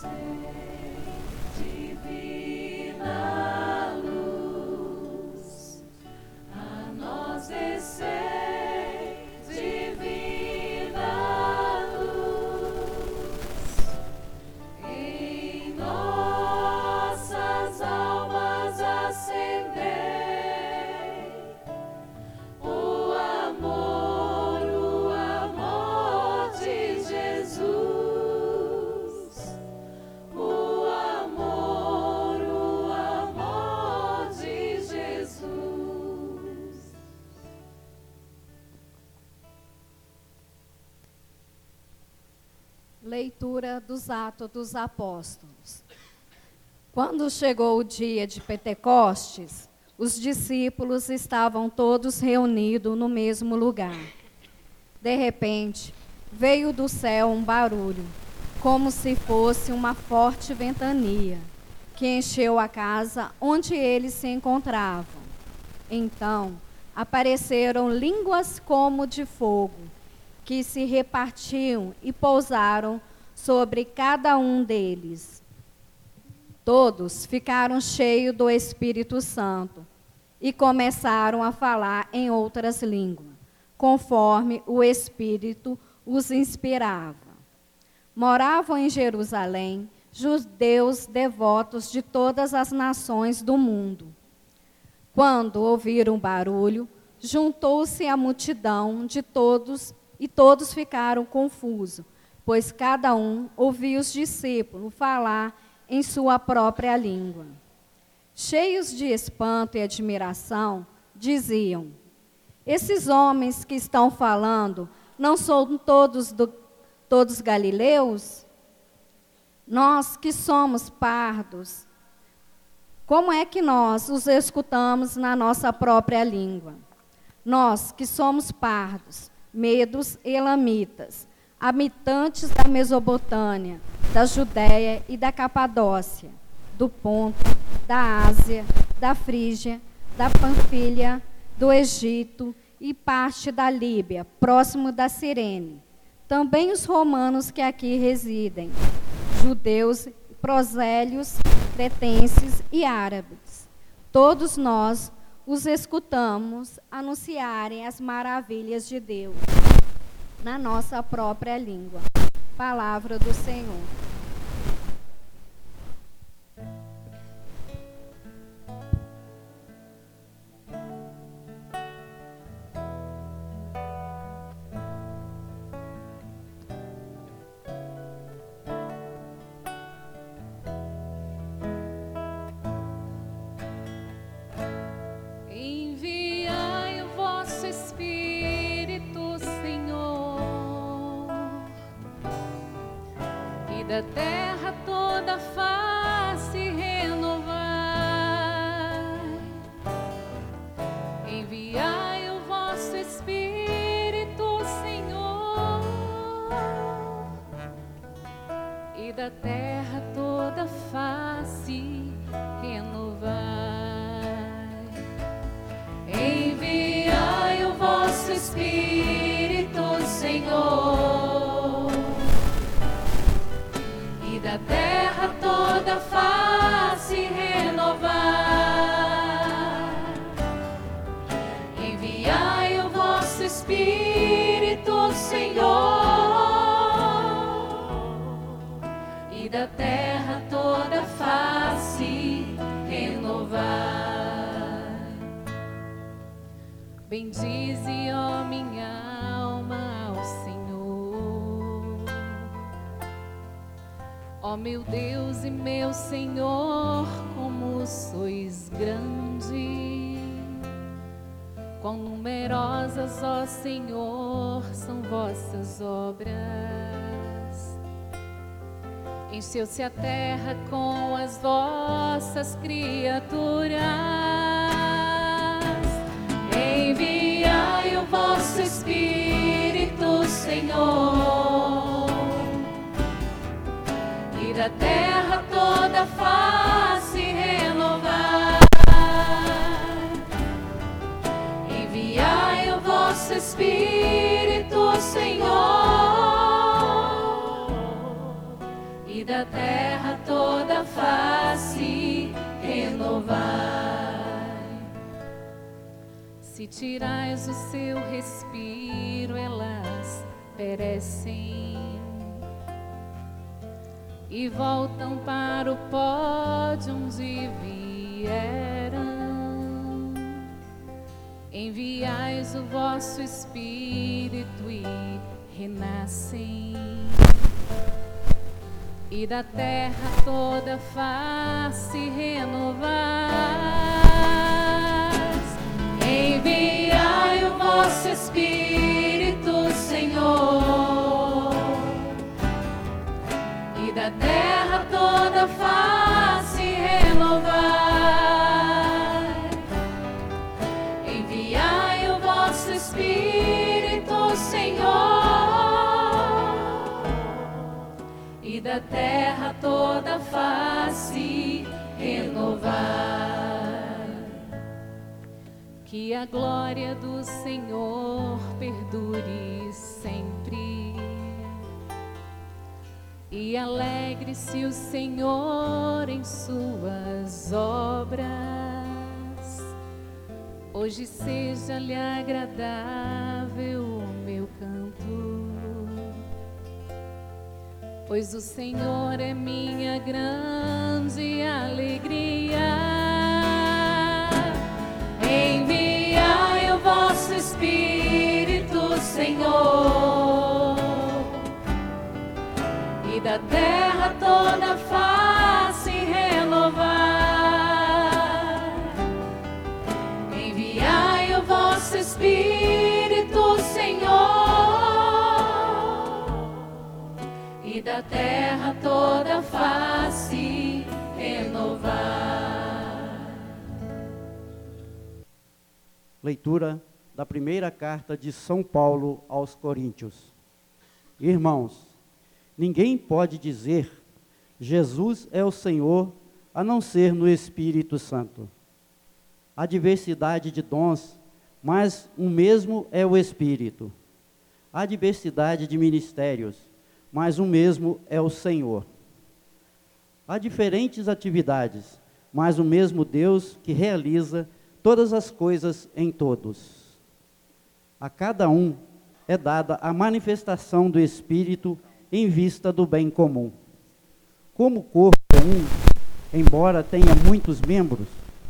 Leitura dos Atos dos Apóstolos. Quando chegou o dia de Pentecostes, os discípulos estavam todos reunidos no mesmo lugar. De repente, veio do céu um barulho, como se fosse uma forte ventania, que encheu a casa onde eles se encontravam. Então, apareceram línguas como de fogo, que se repartiam e pousaram sobre cada um deles. Todos ficaram cheios do Espírito Santo e começaram a falar em outras línguas, conforme o Espírito os inspirava. Moravam em Jerusalém judeus devotos de todas as nações do mundo. Quando ouviram o barulho, juntou-se a multidão de todos e todos ficaram confusos, pois cada um ouvia os discípulos falar em sua própria língua. Cheios de espanto e admiração, diziam: esses homens que estão falando não são todos galileus? Nós que somos pardos, como é que nós os escutamos na nossa própria língua? Nós que somos pardos, medos e elamitas, habitantes da Mesopotâmia, da Judéia e da Capadócia, do Ponto, da Ásia, da Frígia, da Panfilha, do Egito e parte da Líbia, próximo da Cirene. Também os romanos que aqui residem, judeus, prosélios, cretenses e árabes. Todos nós os escutamos anunciarem as maravilhas de Deus na nossa própria língua. Palavra do Senhor. Da terra toda face renovar. Enviai o vosso Espírito, Senhor, e da terra toda face renovar. Enviai o vosso Espírito, Senhor, da terra toda face renovar. Enviai o vosso Espírito, Senhor, e da terra toda face renovar. Bendize, ó minha alma, ao Senhor. Ó meu Deus e meu Senhor, como sois grande. Quão numerosas, ó Senhor, são vossas obras. Encheu-se a terra com as vossas criaturas. Enviai o vosso Espírito, Senhor, e da terra toda face renovar. Enviai o vosso Espírito, Senhor, e da da terra toda a face renovai. Se tirais o seu respiro, elas perecem e voltam para o pó de onde vieram. Enviais o vosso Espírito e renascem, e da terra toda face renovais. Enviai o vosso Espírito, Senhor, e da terra toda face renovai. Enviai o vosso Espírito, Senhor, e da terra toda face renovar. Que a glória do Senhor perdure sempre, e alegre-se o Senhor em suas obras. Hoje seja-lhe agradável o meu canto, pois o Senhor é minha grande alegria. Enviai o vosso Espírito, Senhor, e da terra toda face renovar. Enviai o vosso Espírito, Senhor, e da terra toda face renovar. Leitura da primeira carta de São Paulo aos Coríntios. Irmãos, ninguém pode dizer Jesus é o Senhor a não ser no Espírito Santo. Há diversidade de dons, mas um mesmo é o Espírito. Há diversidade de ministérios, mas um mesmo é o Senhor. Há diferentes atividades, mas o mesmo Deus que realiza todas as coisas em todos. A cada um é dada a manifestação do Espírito em vista do bem comum. Como o corpo é um, embora tenha muitos membros,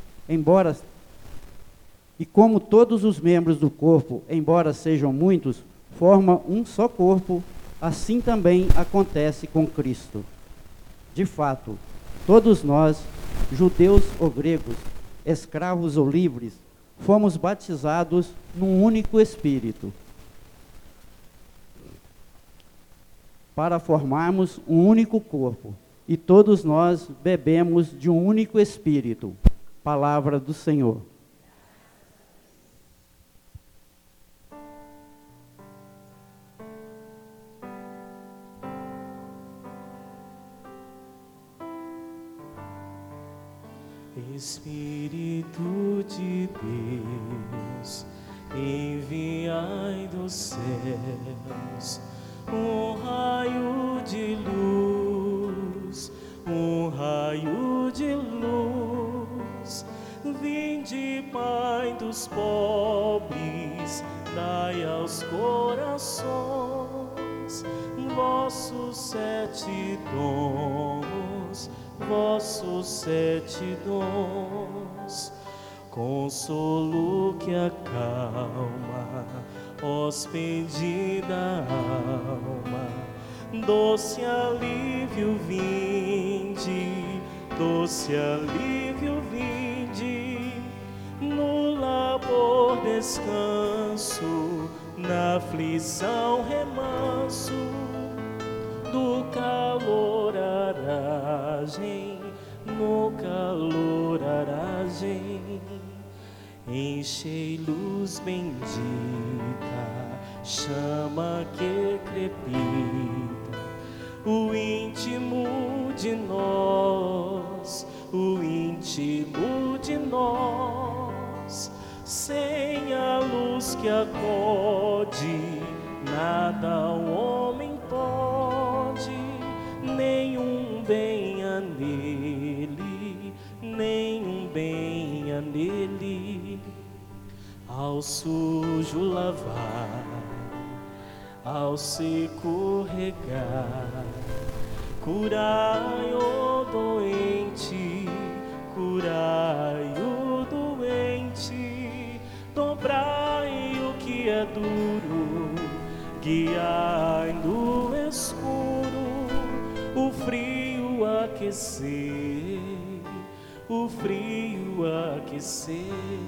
e como todos os membros do corpo, embora sejam muitos, formam um só corpo, assim também acontece com Cristo. De fato, todos nós, judeus ou gregos, escravos ou livres, fomos batizados num único Espírito, para formarmos um único corpo, e todos nós bebemos de um único Espírito. Palavra do Senhor. Espírito de Deus, enviai dos céus um raio de luz, um raio de luz. Vinde, Pai dos pobres, dai aos corações vossos 7 dons, vossos 7 dons. Consolo que acalma hospedida alma, doce alívio vinde, doce alívio vinde, no labor descanso, na aflição remanso, do calor aragem, no calor aragem. Enchei luz bendita, chama que crepita, o íntimo de nós, o íntimo de nós. Sem a luz que acode, nada o homem pode, nenhum bem nele, nenhum bem há nele. Ao sujo lavar, ao seco regar, curai o doente, curai o doente, dobrai o que é duro, guiai no escuro, o frio aquecer, o frio aquecer.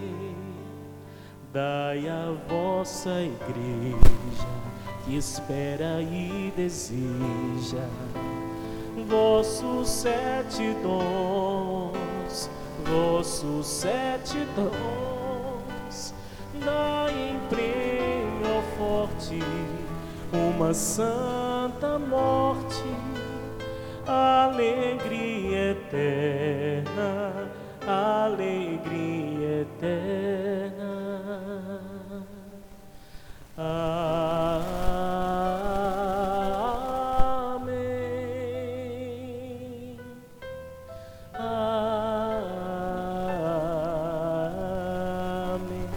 Dai à vossa igreja, que espera e deseja, vossos 7 dons, vossos 7 dons. Dai em prêmio ao forte uma santa morte, alegria eterna, alegria eterna. Amém. Amém.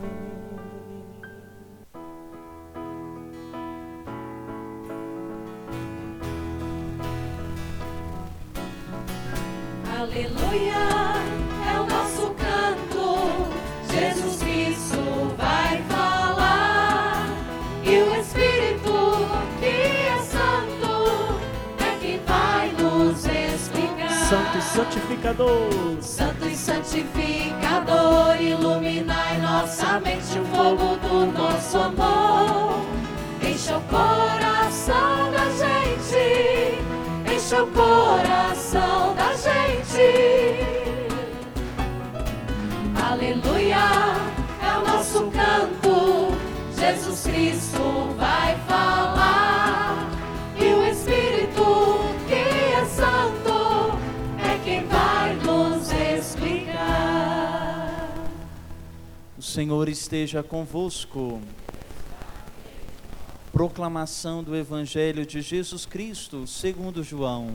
Aleluia, é o nosso canto. Jesus Cristo vai falar, e o Espírito que é santo é quem vai nos explicar. Santo e santificador, Santo e santificador, iluminai nossa mente, o fogo do nosso amor. Enche o coração da gente, enche o coração da gente. Aleluia, é o nosso canto. Jesus Cristo vai falar, e o Espírito que é santo é quem vai nos explicar. O Senhor esteja convosco. Proclamação do Evangelho de Jesus Cristo, segundo João.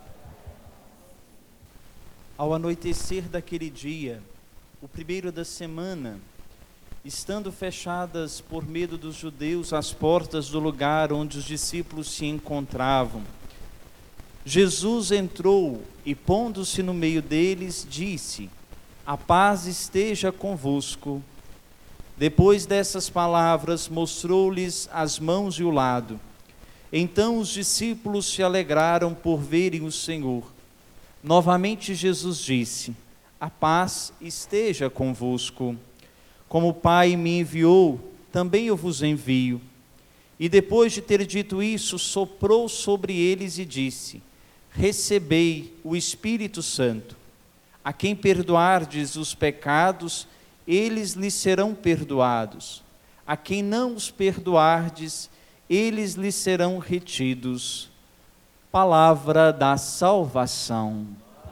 Ao anoitecer daquele dia, o primeiro da semana, estando fechadas por medo dos judeus as portas do lugar onde os discípulos se encontravam, Jesus entrou e, pondo-se no meio deles, disse: a paz esteja convosco. Depois dessas palavras, mostrou-lhes as mãos e o lado. Então os discípulos se alegraram por verem o Senhor. Novamente Jesus disse: a paz esteja convosco. Como o Pai me enviou, também eu vos envio. E depois de ter dito isso, soprou sobre eles e disse: recebei o Espírito Santo. A quem perdoardes os pecados, eles lhes serão perdoados. A quem não os perdoardes, eles lhes serão retidos. Palavra da salvação.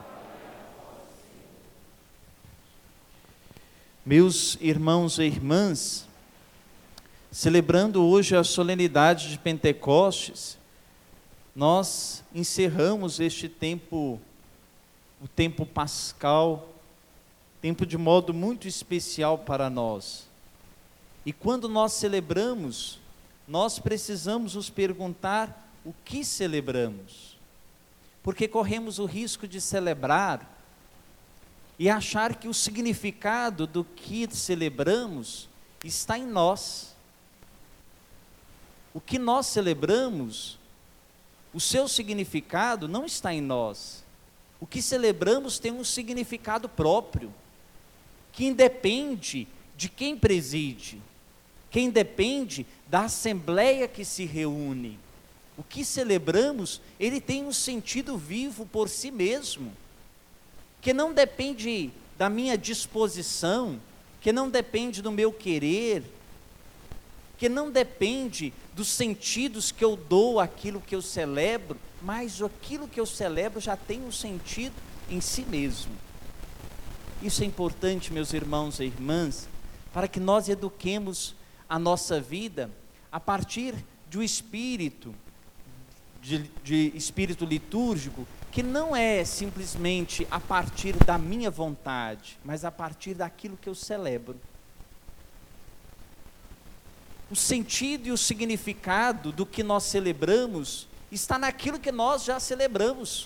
Meus irmãos e irmãs, celebrando hoje a solenidade de Pentecostes, nós encerramos este tempo, o tempo pascal, tempo de modo muito especial para nós. E quando nós celebramos, nós precisamos nos perguntar o que celebramos, porque corremos o risco de celebrar e achar que o significado do que celebramos está em nós. O que nós celebramos, o seu significado não está em nós. O que celebramos tem um significado próprio, que independe de quem preside, que independe da assembleia que se reúne. O que celebramos, ele tem um sentido vivo por si mesmo, que não depende da minha disposição, que não depende do meu querer, que não depende dos sentidos que eu dou àquilo que eu celebro, mas aquilo que eu celebro já tem um sentido em si mesmo. Isso é importante, meus irmãos e irmãs, para que nós eduquemos a nossa vida a partir do espírito, de espírito litúrgico, que não é simplesmente a partir da minha vontade, mas a partir daquilo que eu celebro. O sentido e o significado do que nós celebramos está naquilo que nós já celebramos.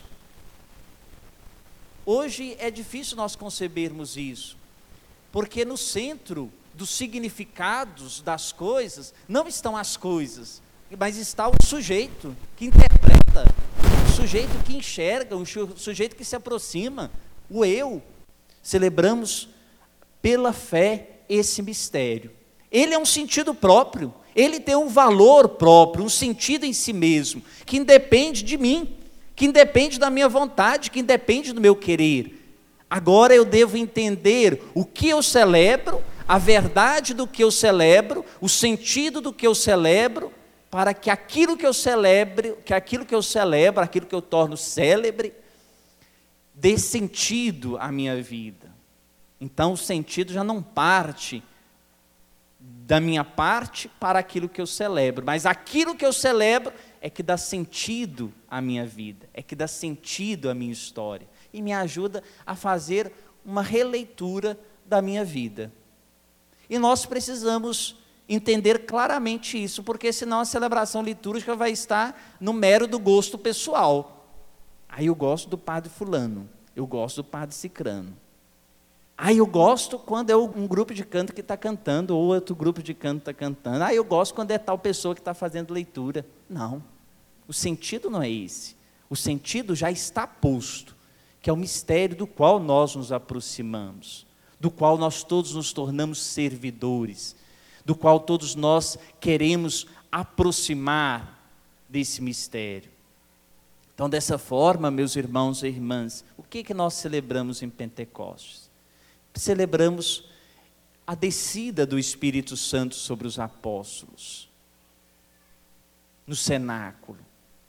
Hoje é difícil nós concebermos isso, porque no centro dos significados das coisas não estão as coisas, mas está o sujeito que interpreta, o sujeito que enxerga, o sujeito que se aproxima, o eu. Celebramos pela fé esse mistério. Ele é um sentido próprio, ele tem um valor próprio, um sentido em si mesmo, que independe de mim, que independe da minha vontade, que independe do meu querer. Agora eu devo entender o que eu celebro, a verdade do que eu celebro, o sentido do que eu celebro, para que aquilo que eu celebro, aquilo que eu torno célebre, dê sentido à minha vida. Então o sentido já não parte da minha parte para aquilo que eu celebro, mas aquilo que eu celebro é que dá sentido à minha vida, é que dá sentido à minha história, e me ajuda a fazer uma releitura da minha vida. E nós precisamos entender claramente isso, porque senão a celebração litúrgica vai estar no mero do gosto pessoal. Aí eu gosto do padre fulano, eu gosto do padre cicrano. Aí eu gosto quando é um grupo de canto que está cantando, ou outro grupo de canto está cantando. Aí eu gosto quando é tal pessoa que está fazendo leitura. Não, o sentido não é esse. O sentido já está posto, que é o mistério do qual nós nos aproximamos, do qual nós todos nos tornamos servidores, do qual todos nós queremos aproximar desse mistério. Então, dessa forma, meus irmãos e irmãs, o que nós celebramos em Pentecostes? Celebramos a descida do Espírito Santo sobre os apóstolos, no cenáculo.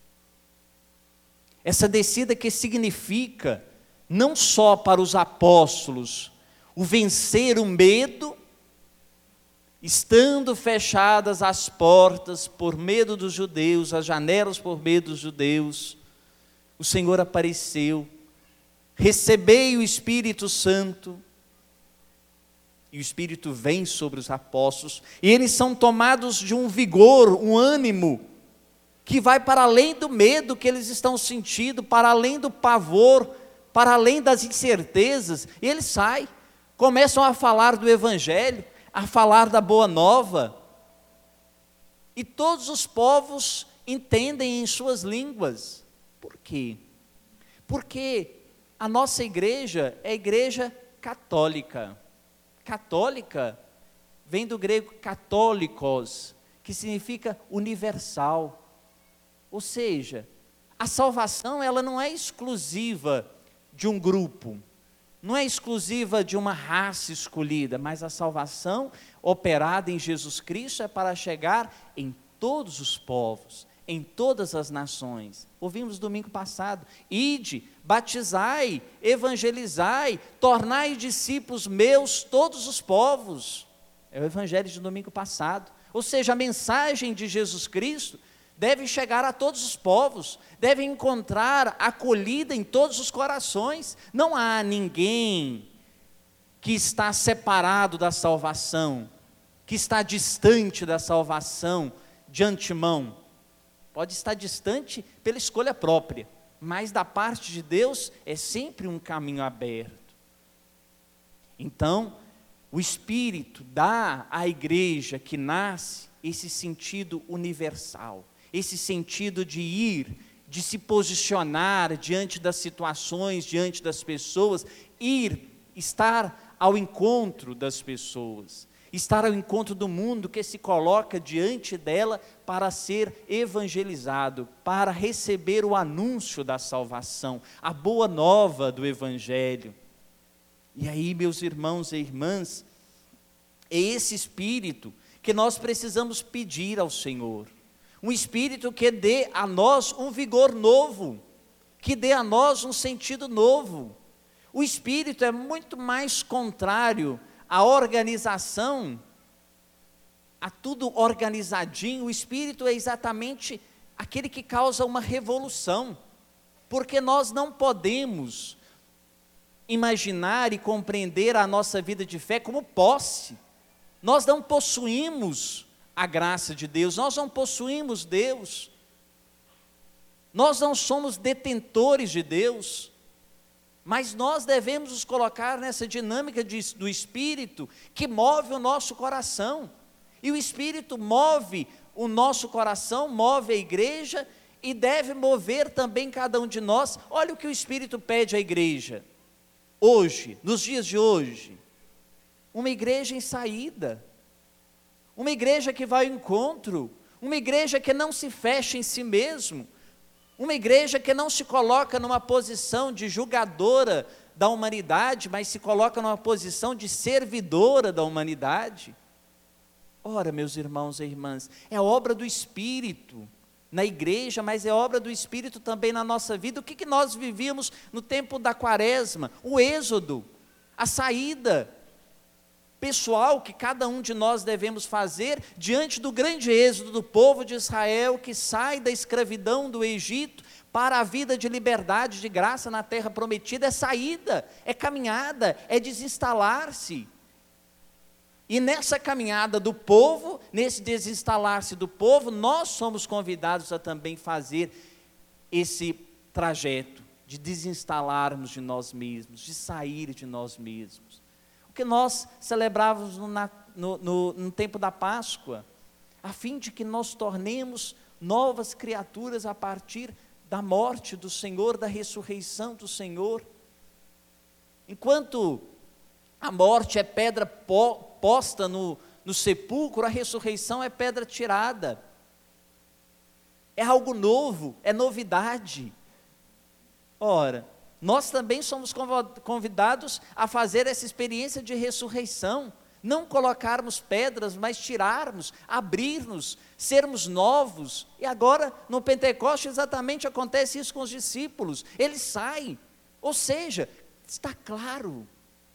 Essa descida que significa, não só para os apóstolos, o vencer o medo, estando fechadas as portas por medo dos judeus, as janelas por medo dos judeus, o Senhor apareceu, recebei o Espírito Santo, e o Espírito vem sobre os apóstolos, e eles são tomados de um vigor, um ânimo, que vai para além do medo que eles estão sentindo, para além do pavor, para além das incertezas, e eles saem, começam a falar do Evangelho, a falar da Boa Nova, e todos os povos entendem em suas línguas. Por quê? Porque a nossa igreja é a igreja católica. Católica vem do grego católicos, que significa universal. Ou seja, a salvação ela não é exclusiva de um grupo, não é exclusiva de uma raça escolhida, mas a salvação operada em Jesus Cristo é para chegar em todos os povos, em todas as nações. Ouvimos domingo passado, ide, batizai, evangelizai, tornai discípulos meus todos os povos. É o evangelho de domingo passado. Ou seja, a mensagem de Jesus Cristo deve chegar a todos os povos, deve encontrar acolhida em todos os corações. Não há ninguém que está separado da salvação, que está distante da salvação de antemão. Pode estar distante pela escolha própria, mas da parte de Deus é sempre um caminho aberto. Então, o Espírito dá à igreja que nasce esse sentido universal, esse sentido de ir, de se posicionar diante das situações, diante das pessoas, estar ao encontro das pessoas, estar ao encontro do mundo que se coloca diante dela para ser evangelizado, para receber o anúncio da salvação, a boa nova do Evangelho. E aí, meus irmãos e irmãs, é esse Espírito que nós precisamos pedir ao Senhor, um Espírito que dê a nós um vigor novo, que dê a nós um sentido novo. O Espírito é muito mais contrário à organização, a tudo organizadinho. O Espírito é exatamente aquele que causa uma revolução. porque nós não podemos imaginar e compreender a nossa vida de fé como posse. Nós não possuímos a graça de Deus, nós não possuímos Deus, nós não somos detentores de Deus, mas nós devemos nos colocar nessa dinâmica do Espírito que move o nosso coração, e o Espírito move o nosso coração, move a igreja, e deve mover também cada um de nós. Olha o que o Espírito pede à igreja, hoje, nos dias de hoje, uma igreja em saída, uma igreja que vai ao encontro, uma igreja que não se fecha em si mesmo, uma igreja que não se coloca numa posição de julgadora da humanidade, mas se coloca numa posição de servidora da humanidade. Ora, meus irmãos e irmãs, é obra do Espírito na igreja, mas é obra do Espírito também na nossa vida. O que nós vivíamos no tempo da Quaresma? O êxodo, a saída pessoal que cada um de nós devemos fazer diante do grande êxodo do povo de Israel, que sai da escravidão do Egito para a vida de liberdade, de graça na terra prometida. É saída, é caminhada, é desinstalar-se. E nessa caminhada do povo, nesse desinstalar-se do povo, nós somos convidados a também fazer esse trajeto de desinstalarmos de nós mesmos, de sair de nós mesmos. O que nós celebrávamos no tempo da Páscoa, a fim de que nós tornemos novas criaturas a partir da morte do Senhor, da ressurreição do Senhor. Enquanto a morte é pedra posta no sepulcro, a ressurreição é pedra tirada. É algo novo, é novidade. Ora, nós também somos convidados a fazer essa experiência de ressurreição, não colocarmos pedras, mas tirarmos, abrir-nos, sermos novos. E agora, no Pentecostes, exatamente acontece isso com os discípulos, eles saem, ou seja, está claro,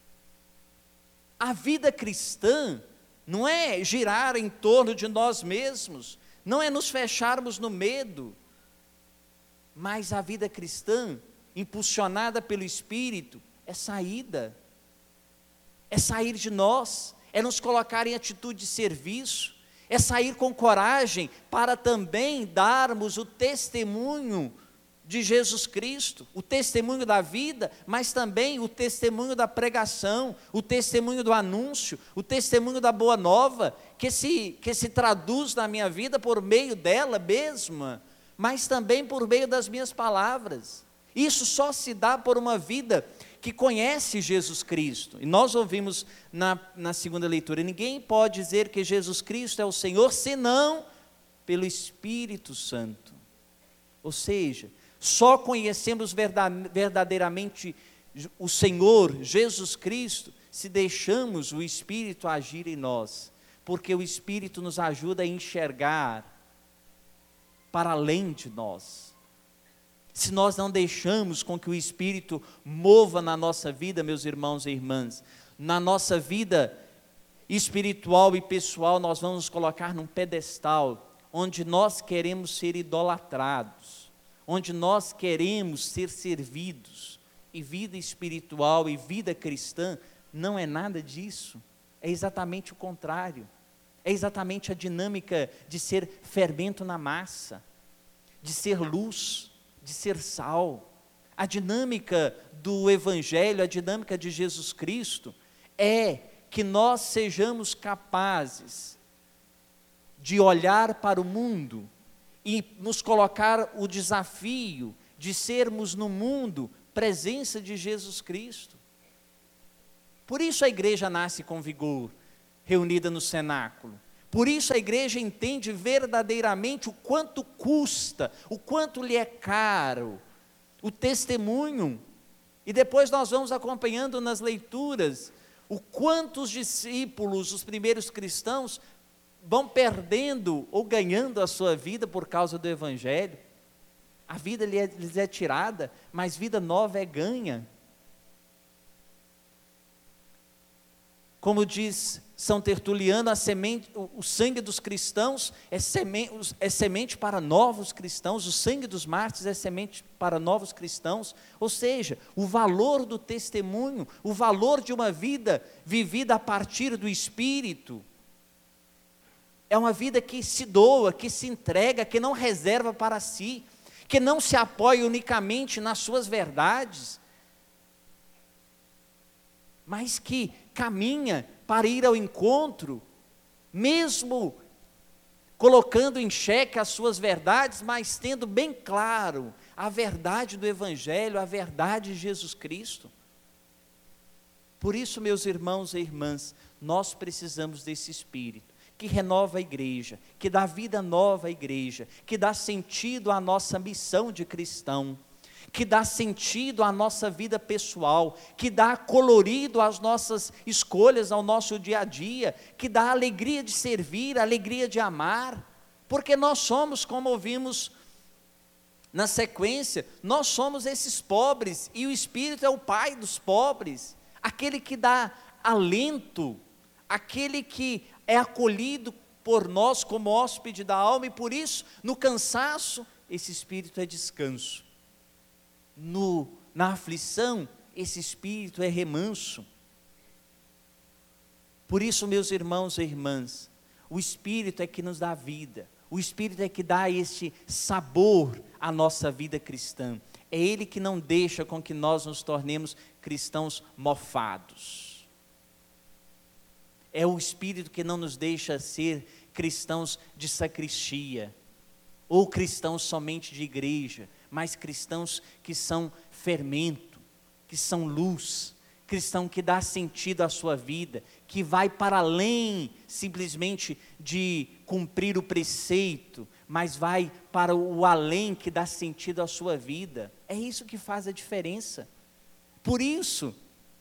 a vida cristã não é girar em torno de nós mesmos, não é nos fecharmos no medo, mas a vida cristã, impulsionada pelo Espírito, é saída, é sair de nós, é nos colocar em atitude de serviço, é sair com coragem para também darmos o testemunho de Jesus Cristo, o testemunho da vida, mas também o testemunho da pregação, o testemunho do anúncio, o testemunho da boa nova, que se traduz na minha vida por meio dela mesma, mas também por meio das minhas palavras. Isso só se dá por uma vida que conhece Jesus Cristo. E nós ouvimos na segunda leitura, ninguém pode dizer que Jesus Cristo é o Senhor, senão pelo Espírito Santo. Ou seja, só conhecemos verdadeiramente o Senhor, Jesus Cristo, se deixamos o Espírito agir em nós, porque o Espírito nos ajuda a enxergar para além de nós. Se nós não deixamos com que o Espírito mova na nossa vida, meus irmãos e irmãs, na nossa vida espiritual e pessoal, nós vamos nos colocar num pedestal, onde nós queremos ser idolatrados, onde nós queremos ser servidos, e vida espiritual e vida cristã não é nada disso, é exatamente o contrário, é exatamente a dinâmica de ser fermento na massa, de ser luz, de ser sal. A dinâmica do Evangelho, a dinâmica de Jesus Cristo, é que nós sejamos capazes de olhar para o mundo e nos colocar o desafio de sermos no mundo presença de Jesus Cristo. Por isso a igreja nasce com vigor, reunida no cenáculo. Por isso a igreja entende verdadeiramente o quanto custa, o quanto lhe é caro o testemunho. E depois nós vamos acompanhando nas leituras o quanto os discípulos, os primeiros cristãos, vão perdendo ou ganhando a sua vida por causa do Evangelho. A vida lhes é tirada, mas vida nova é ganha. Como diz São Tertuliano, o sangue dos cristãos é semente para novos cristãos, o sangue dos mártires é semente para novos cristãos. Ou seja, o valor do testemunho, o valor de uma vida vivida a partir do Espírito, é uma vida que se doa, que se entrega, que não reserva para si, que não se apoia unicamente nas suas verdades, mas que caminha para ir ao encontro, mesmo colocando em xeque as suas verdades, mas tendo bem claro a verdade do Evangelho, a verdade de Jesus Cristo. Por isso, meus irmãos e irmãs, nós precisamos desse Espírito, que renova a igreja, que dá vida nova à igreja, que dá sentido à nossa missão de cristão, que dá sentido à nossa vida pessoal, que dá colorido às nossas escolhas, ao nosso dia a dia, que dá alegria de servir, alegria de amar, porque nós somos, como ouvimos na sequência, nós somos esses pobres, e o Espírito é o Pai dos pobres, aquele que dá alento, aquele que é acolhido por nós como hóspede da alma, e por isso, no cansaço, esse Espírito é descanso. Na aflição, esse Espírito é remanso. Por isso, meus irmãos e irmãs, o Espírito é que nos dá vida, o Espírito é que dá este sabor à nossa vida cristã. É Ele que não deixa com que nós nos tornemos cristãos mofados. É o Espírito que não nos deixa ser cristãos de sacristia, ou cristãos somente de igreja, mas cristãos que são fermento, que são luz, cristão que dá sentido à sua vida, que vai para além simplesmente de cumprir o preceito, mas vai para o além que dá sentido à sua vida. É isso que faz a diferença. Por isso,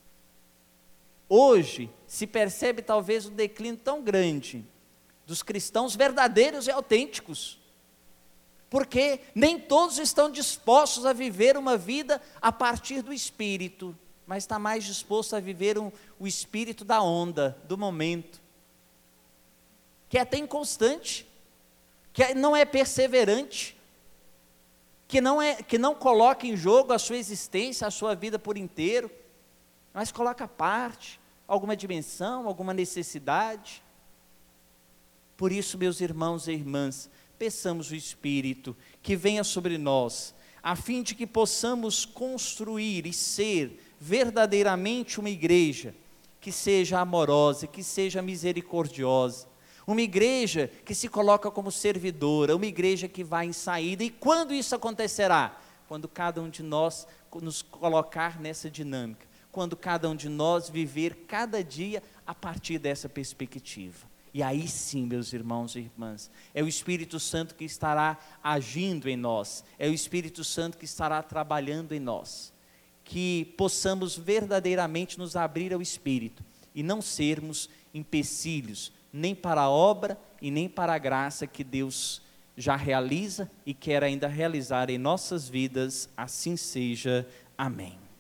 hoje se percebe talvez um declínio tão grande dos cristãos verdadeiros e autênticos, porque nem todos estão dispostos a viver uma vida a partir do Espírito, mas está mais disposto a viver o espírito da onda, do momento, que é até inconstante, que não é perseverante, que não coloca em jogo a sua existência, a sua vida por inteiro, mas coloca à parte alguma dimensão, alguma necessidade. Por isso, meus irmãos e irmãs, peçamos o Espírito que venha sobre nós, a fim de que possamos construir e ser verdadeiramente uma igreja que seja amorosa, que seja misericordiosa, uma igreja que se coloca como servidora, uma igreja que vai em saída. E quando isso acontecerá? Quando cada um de nós nos colocar nessa dinâmica, quando cada um de nós viver cada dia a partir dessa perspectiva. E aí sim, meus irmãos e irmãs, é o Espírito Santo que estará agindo em nós, é o Espírito Santo que estará trabalhando em nós, que possamos verdadeiramente nos abrir ao Espírito e não sermos empecilhos, nem para a obra e nem para a graça que Deus já realiza e quer ainda realizar em nossas vidas. Assim seja. Amém.